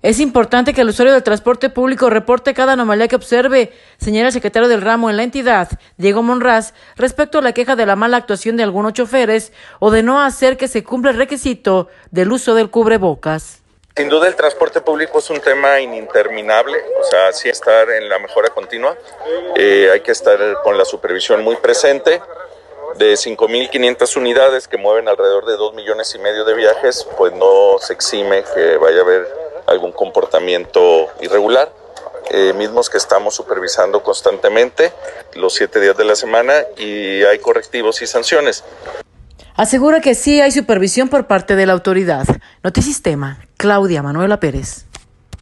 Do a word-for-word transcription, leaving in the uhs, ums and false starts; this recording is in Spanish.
Es importante que el usuario del transporte público reporte cada anomalía que observe, señala el secretario del ramo en la entidad, Diego Monraz, respecto a la queja de la mala actuación de algunos choferes o de no hacer que se cumpla el requisito del uso del cubrebocas. Sin duda el transporte público es un tema ininterminable, o sea, sí estar en la mejora continua, eh, hay que estar con la supervisión muy presente. De cinco mil quinientas unidades que mueven alrededor de dos millones y medio de viajes, pues no se exime que vaya a haber algún comportamiento irregular, eh, mismos que estamos supervisando constantemente los siete días de la semana y hay correctivos y sanciones. Asegura que sí hay supervisión por parte de la autoridad. Notisistema, Claudia Manuela Pérez.